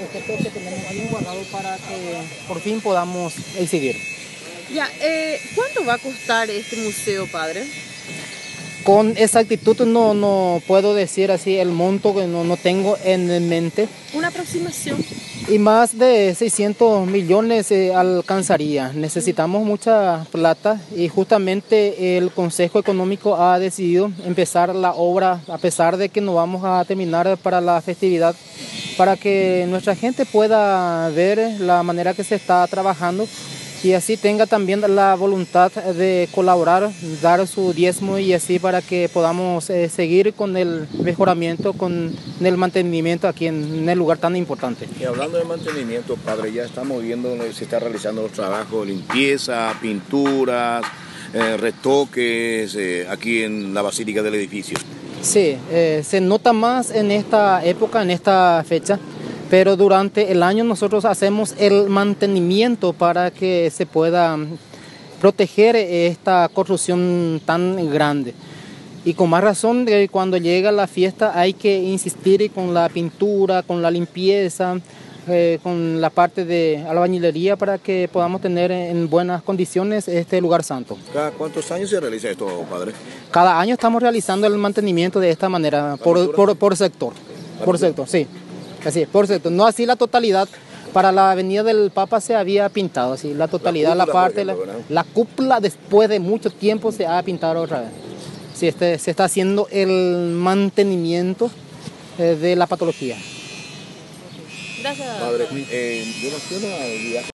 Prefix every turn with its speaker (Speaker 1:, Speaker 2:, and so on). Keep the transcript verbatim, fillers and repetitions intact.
Speaker 1: este techo tenemos bien guardado para que por fin podamos exhibir.
Speaker 2: Ya, eh, ¿cuánto va a costar este museo, padre?
Speaker 1: Con exactitud no, no puedo decir así el monto que no, no tengo en mente.
Speaker 2: Una aproximación.
Speaker 1: Y más de seiscientos millones eh, alcanzaría. Necesitamos mucha plata y justamente el Consejo Económico ha decidido empezar la obra a pesar de que no vamos a terminar para la festividad, para que nuestra gente pueda ver la manera que se está trabajando y así tenga también la voluntad de colaborar, dar su diezmo y así para que podamos eh, seguir con el mejoramiento, con el mantenimiento aquí en, en el lugar tan importante.
Speaker 3: Y hablando de mantenimiento, padre, ya estamos viendo donde se está realizando los trabajos de limpieza, pinturas, eh, retoques eh, aquí en la basílica del edificio.
Speaker 1: Sí, eh, se nota más en esta época, en esta fecha. Pero durante el año nosotros hacemos el mantenimiento para que se pueda proteger esta construcción tan grande. Y con más razón, cuando llega la fiesta hay que insistir con la pintura, con la limpieza, eh, con la parte de albañilería para que podamos tener en buenas condiciones este lugar santo.
Speaker 3: ¿Cada cuántos años se realiza esto, padre?
Speaker 1: Cada año estamos realizando el mantenimiento de esta manera, por, por, por sector. Por sector, sí. Así es, por cierto, no así la totalidad. Para la avenida del Papa se había pintado, así la totalidad, la, cúpula, la parte, ejemplo, la, la cúpula después de mucho tiempo se ha pintado otra vez. Sí, este, se está haciendo el mantenimiento eh, de la patología.
Speaker 2: Gracias.
Speaker 3: Padre, eh, yo no quiero